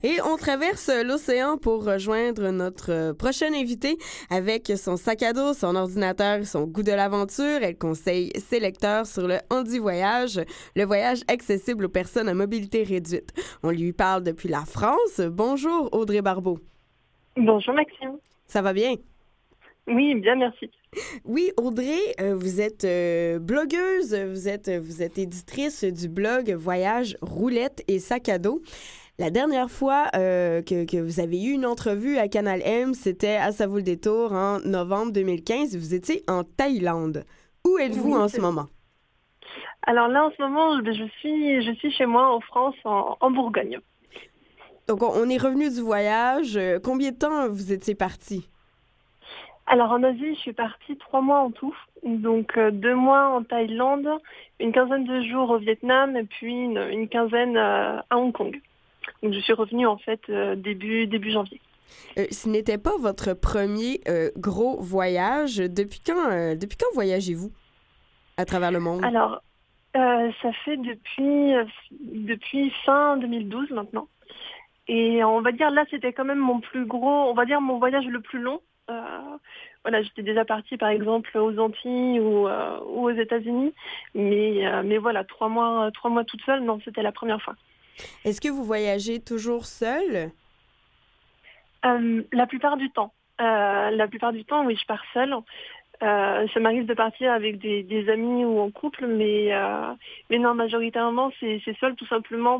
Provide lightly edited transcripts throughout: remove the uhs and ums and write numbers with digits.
Et on traverse l'océan pour rejoindre notre prochaine invitée avec son sac à dos, son ordinateur et son goût de l'aventure. Elle conseille ses lecteurs sur le Handi Voyage, le voyage accessible aux personnes à mobilité réduite. On lui parle depuis la France. Bonjour Audrey Barbeau. Bonjour Maxime. Ça va bien? Oui, bien, merci. Oui, Audrey, vous êtes blogueuse, vous êtes éditrice du blog Voyage, Roulette et Sac à dos. La dernière fois que vous avez eu une entrevue à Canal M, c'était à Ça vaut le détour en novembre 2015. Vous étiez en Thaïlande. Où êtes-vous Oui, en c'est ce vrai. moment? Alors là, en ce moment, je suis chez moi en France, en Bourgogne. Donc, on est revenu du voyage. Combien de temps vous étiez parti? Alors en Asie, je suis partie 3 mois en tout. Donc 2 mois en Thaïlande, une quinzaine de jours au Vietnam et puis une quinzaine à Hong Kong. Donc je suis revenue en fait début janvier. Ce n'était pas votre premier gros voyage. Depuis quand voyagez-vous à travers le monde? Alors ça fait depuis fin 2012 maintenant. Et on va dire là, c'était quand même mon plus gros, on va dire mon voyage le plus long. Euh, voilà, j'étais déjà partie par exemple aux Antilles ou aux États-Unis, mais voilà, 3 mois toute seule, non, c'était la première fois. Est-ce que vous voyagez toujours seul? La plupart du temps, oui, je pars seule. Ça m'arrive de partir avec des amis ou en couple, mais non, majoritairement c'est seul tout simplement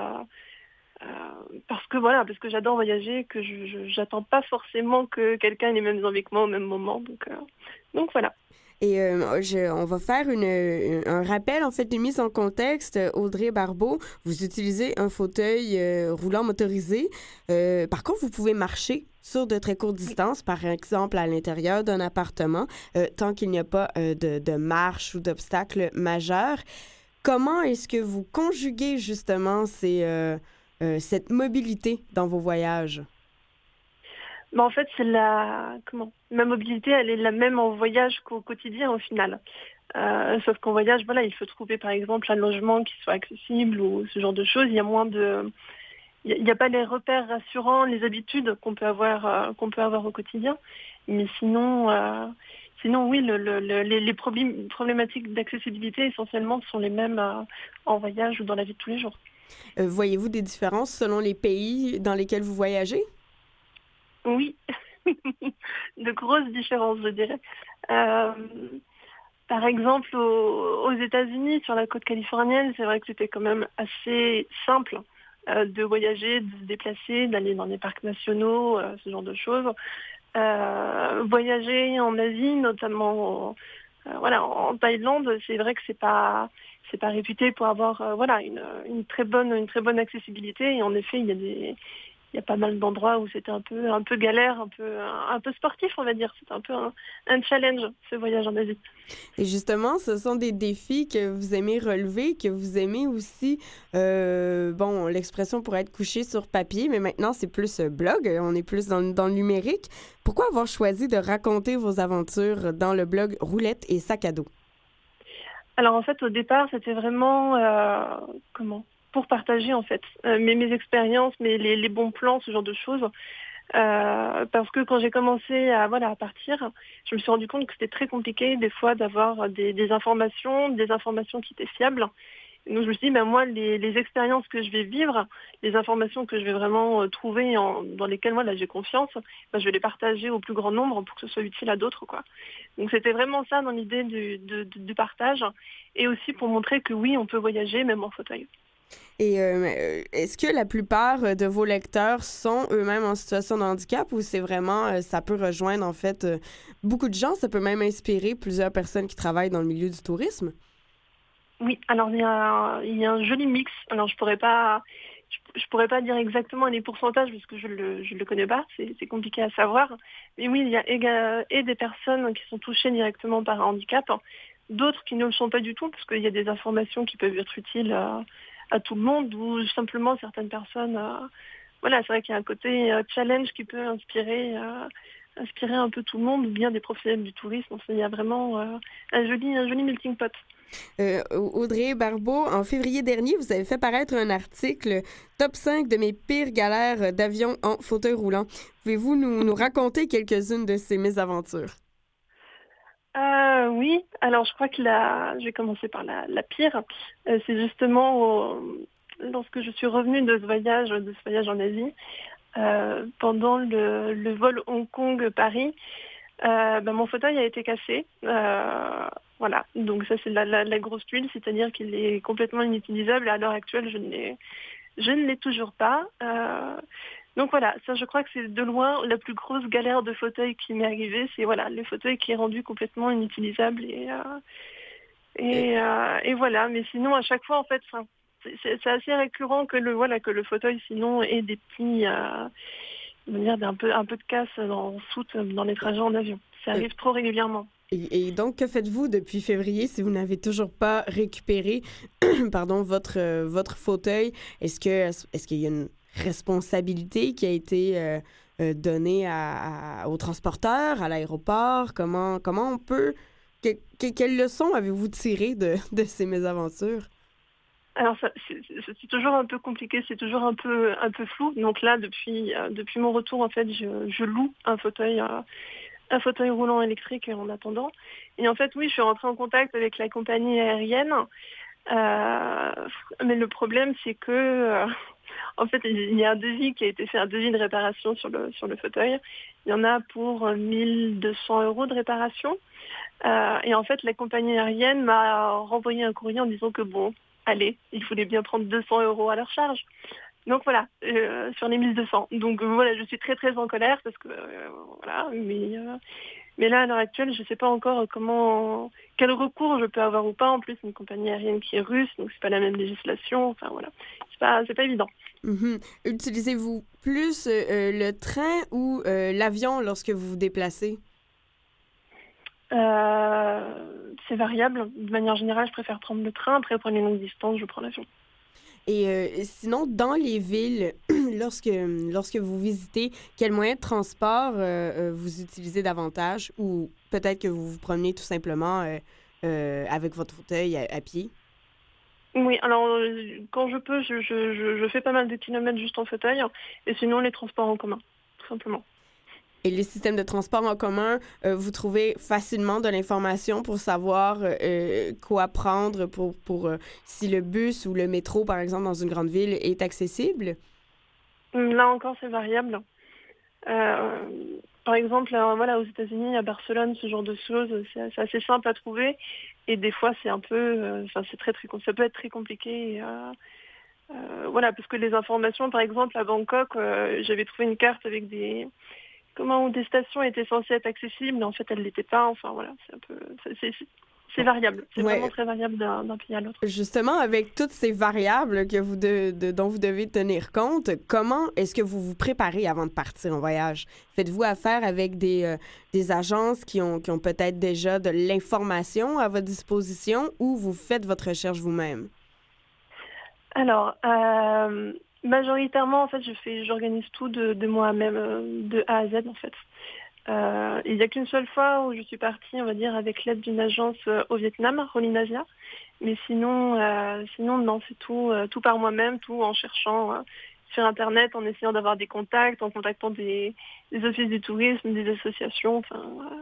parce que j'adore voyager, que j'attends pas forcément que quelqu'un ait les mêmes envies que moi au même moment. Donc voilà. Et on va faire un rappel, en fait, une mise en contexte. Audrey Barbeau, vous utilisez un fauteuil roulant motorisé. Par contre, vous pouvez marcher sur de très courtes distances, par exemple à l'intérieur d'un appartement, tant qu'il n'y a pas de marche ou d'obstacle majeur. Comment est-ce que vous conjuguez justement cette mobilité dans vos voyages? Mais en fait, ma mobilité, elle est la même en voyage qu'au quotidien au final. Sauf qu'en voyage, voilà, il faut trouver par exemple un logement qui soit accessible ou ce genre de choses. Il y a pas les repères rassurants, les habitudes qu'on peut avoir au quotidien. Mais sinon oui, les problématiques d'accessibilité essentiellement sont les mêmes en voyage ou dans la vie de tous les jours. Voyez-vous des différences selon les pays dans lesquels vous voyagez? Oui, de grosses différences, je dirais. Euh, Par exemple, aux États-Unis, sur la côte californienne, c'est vrai que c'était quand même assez simple de voyager, de se déplacer, d'aller dans des parcs nationaux, ce genre de choses. Voyager en Asie, notamment voilà, en Thaïlande, c'est vrai que c'est pas réputé pour avoir voilà, une très bonne accessibilité. Et en effet, il y a pas mal d'endroits où c'était un peu galère, un peu sportif, on va dire. C'était un peu un challenge, ce voyage en Asie. Et justement, ce sont des défis que vous aimez relever, que vous aimez aussi, bon, l'expression pourrait être couchée sur papier, mais maintenant, c'est plus blog, on est plus dans le numérique. Pourquoi avoir choisi de raconter vos aventures dans le blog Roulette et Sac à dos? Alors en fait, au départ, c'était vraiment comment pour partager en fait mes expériences, les bons plans, ce genre de choses. Parce que quand j'ai commencé à partir, je me suis rendu compte que c'était très compliqué des fois d'avoir des informations qui étaient fiables. Et donc je me suis dit, ben moi, les expériences que je vais vivre, les informations que je vais vraiment trouver dans lesquelles moi là j'ai confiance, ben, je vais les partager au plus grand nombre pour que ce soit utile à d'autres, quoi. Donc c'était vraiment ça dans l'idée du partage, et aussi pour montrer que oui, on peut voyager même en fauteuil. Et est-ce que la plupart de vos lecteurs sont eux-mêmes en situation de handicap ou c'est vraiment, ça peut rejoindre en fait beaucoup de gens, ça peut même inspirer plusieurs personnes qui travaillent dans le milieu du tourisme? Oui, alors il y a un joli mix. Alors je pourrais pas dire exactement les pourcentages parce que je le connais pas, c'est compliqué à savoir. Mais oui, il y a et des personnes qui sont touchées directement par un handicap, d'autres qui ne le sont pas du tout parce qu'il y a des informations qui peuvent être utiles à tout le monde, ou simplement certaines personnes. Voilà, c'est vrai qu'il y a un côté challenge qui peut inspirer un peu tout le monde, ou bien des professionnels du tourisme. Enfin, il y a vraiment un joli melting pot. Audrey Barbeau, en février dernier, vous avez fait paraître un article Top 5 de mes pires galères d'avion en fauteuil roulant. Pouvez-vous nous raconter quelques-unes de ces mésaventures? Oui, alors je crois que je vais commencer par la pire. C'est justement lorsque je suis revenue de ce voyage en Asie, pendant le vol Hong Kong-Paris. Mon fauteuil a été cassé. Voilà, donc ça c'est la grosse tuile, c'est-à-dire qu'il est complètement inutilisable et à l'heure actuelle je ne l'ai toujours pas. Donc voilà, ça je crois que c'est de loin la plus grosse galère de fauteuil qui m'est arrivée, c'est voilà, le fauteuil qui est rendu complètement inutilisable et voilà, mais sinon à chaque fois en fait, c'est assez récurrent que le fauteuil sinon ait des petits un peu de casse en soute dans les trajets en avion. Ça arrive trop régulièrement. Et donc, que faites-vous depuis février si vous n'avez toujours pas récupéré pardon, votre fauteuil? Est-ce qu'il y a une responsabilité qui a été donnée au transporteur, à l'aéroport? Comment on peut... Quelles leçons avez-vous tirées de ces mésaventures? Alors c'est toujours un peu compliqué, c'est toujours un peu flou. Donc là, depuis mon retour, en fait, je loue un fauteuil roulant électrique en attendant. Et en fait, oui, je suis rentrée en contact avec la compagnie aérienne. Mais le problème, c'est que en fait, il y a un devis qui a été fait, un devis de réparation sur le fauteuil. Il y en a pour 1 200 € de réparation. Et en fait, la compagnie aérienne m'a renvoyé un courrier en disant que bon, allez, il fallait bien prendre 200 € à leur charge. Donc voilà, sur les 1200. Donc voilà, je suis très très en colère parce que voilà, mais là à l'heure actuelle, je ne sais pas encore quel recours je peux avoir ou pas. En plus, une compagnie aérienne qui est russe, donc c'est pas la même législation. Enfin voilà, c'est pas évident. Mm-hmm. Utilisez-vous plus le train ou l'avion lorsque vous vous déplacez? C'est variable. De manière générale, je préfère prendre le train. Après, pour les longues distances, je prends l'avion. Et sinon, dans les villes, lorsque vous visitez, quel moyen de transport vous utilisez davantage ou peut-être que vous vous promenez tout simplement avec votre fauteuil à pied? Oui, alors quand je peux, je fais pas mal de kilomètres juste en fauteuil et sinon les transports en commun, tout simplement. Et les systèmes de transport en commun, vous trouvez facilement de l'information pour savoir quoi prendre pour si le bus ou le métro, par exemple, dans une grande ville, est accessible? Là encore, c'est variable. Euh, Par exemple, voilà, aux États-Unis, à Barcelone, ce genre de choses, c'est assez simple à trouver. Et des fois, c'est un peu, c'est ça peut être très compliqué. Voilà, parce que les informations, par exemple, à Bangkok, j'avais trouvé une carte avec où des stations étaient censées être accessibles, mais en fait, elles l'étaient pas. Enfin, voilà, c'est variable. C'est vraiment Ouais. très variable d'un pays à l'autre. Justement, avec toutes ces variables que dont vous devez tenir compte, comment est-ce que vous vous préparez avant de partir en voyage? Faites-vous affaire avec des agences qui ont peut-être déjà de l'information à votre disposition ou vous faites votre recherche vous-même? Alors, majoritairement, en fait, j'organise tout de moi-même, de A à Z, en fait. Il n'y a qu'une seule fois où je suis partie, on va dire, avec l'aide d'une agence au Vietnam, Rolling Asia. Mais sinon, non, c'est tout par moi-même, tout en cherchant sur Internet, en essayant d'avoir des contacts, en contactant des offices du tourisme, des associations. Enfin,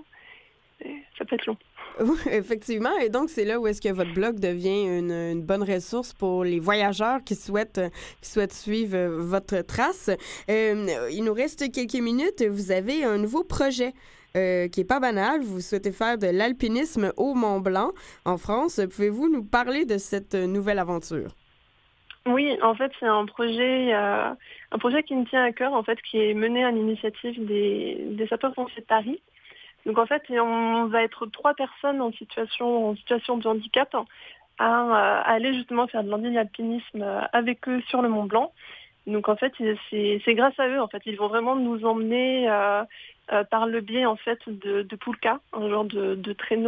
ça peut être long. Oui, effectivement. Et donc, c'est là où est-ce que votre blog devient une bonne ressource pour les voyageurs qui souhaitent suivre votre trace. Il nous reste quelques minutes. Vous avez un nouveau projet qui n'est pas banal. Vous souhaitez faire de l'alpinisme au Mont-Blanc en France. Pouvez-vous nous parler de cette nouvelle aventure? Oui, en fait, c'est un projet qui me tient à cœur, en fait, qui est mené à l'initiative des sapeurs-pompiers de Paris. Donc en fait, on va être 3 personnes en situation de handicap à aller justement faire de l'alpinisme avec eux sur le Mont Blanc. Donc en fait, c'est grâce à eux, en fait, ils vont vraiment nous emmener par le biais en fait de Pulka, un genre de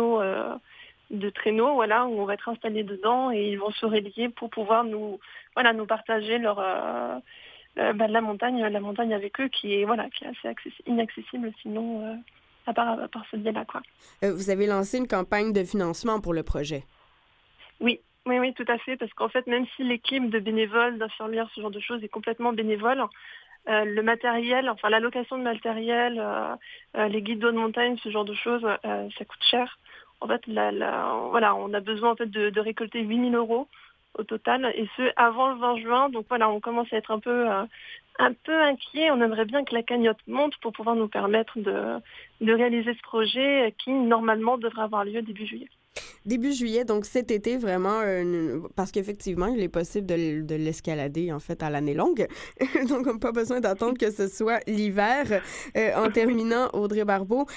traîneau, voilà, où on va être installé dedans et ils vont se relier pour pouvoir nous partager la montagne avec eux qui est assez inaccessible sinon. À part ce biais-là, quoi. Vous avez lancé une campagne de financement pour le projet. Oui, oui, oui, tout à fait, parce qu'en fait, même si l'équipe de bénévoles, d'infirmières, ce genre de choses est complètement bénévole, le matériel, enfin la location de matériel, les guides d'eau de montagne, ce genre de choses, ça coûte cher. En fait, voilà, on a besoin en fait de récolter 8 000 € au total, et ce avant le 20 juin. Donc voilà, on commence à être un peu inquiet. On aimerait bien que la cagnotte monte pour pouvoir nous permettre de réaliser ce projet qui normalement devrait avoir lieu début juillet. Début juillet, donc cet été, vraiment, parce qu'effectivement, il est possible de l'escalader, en fait, à l'année longue. Donc, on n'a pas besoin d'attendre que ce soit l'hiver. En terminant, Audrey Barbeau,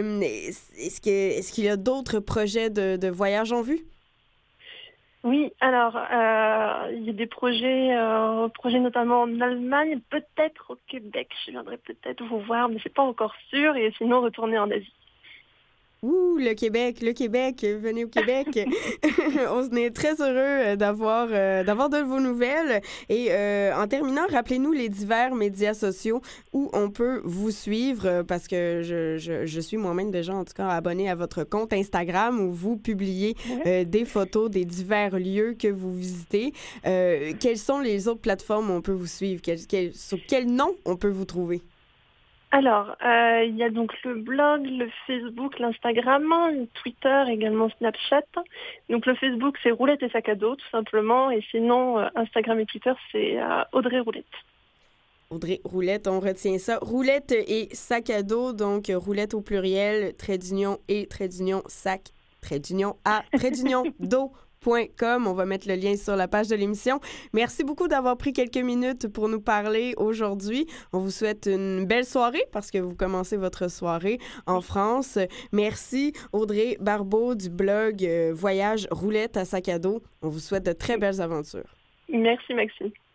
est-ce qu'il y a d'autres projets de voyage en vue? Oui, alors il y a des projets notamment en Allemagne, peut-être au Québec. Je viendrai peut-être vous voir, mais c'est pas encore sûr. Et sinon retourner en Asie. Ouh, le Québec, venez au Québec. On est très heureux d'avoir de vos nouvelles. Et en terminant, rappelez-nous les divers médias sociaux où on peut vous suivre, parce que je suis moi-même déjà, en tout cas, abonnée à votre compte Instagram où vous publiez des photos des divers lieux que vous visitez. Quelles sont les autres plateformes où on peut vous suivre? Sur quel nom on peut vous trouver? Alors, il y a donc le blog, le Facebook, l'Instagram, le Twitter, également Snapchat. Donc le Facebook, c'est Roulette et Sac à dos, tout simplement. Et sinon, Instagram et Twitter, c'est Audrey Roulette. Audrey Roulette, on retient ça. Roulette et sac à dos, donc roulette au pluriel, trait d'union et trait d'union sac, trait d'union à trait d'union dos.com. On va mettre le lien sur la page de l'émission. Merci beaucoup d'avoir pris quelques minutes pour nous parler aujourd'hui. On vous souhaite une belle soirée parce que vous commencez votre soirée en France. Merci Audrey Barbeau du blog Voyage Roulette à sac à dos. On vous souhaite de très belles aventures. Merci Maxime.